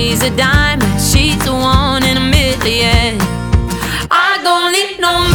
she's a dime, she's a one in a million. I don't need no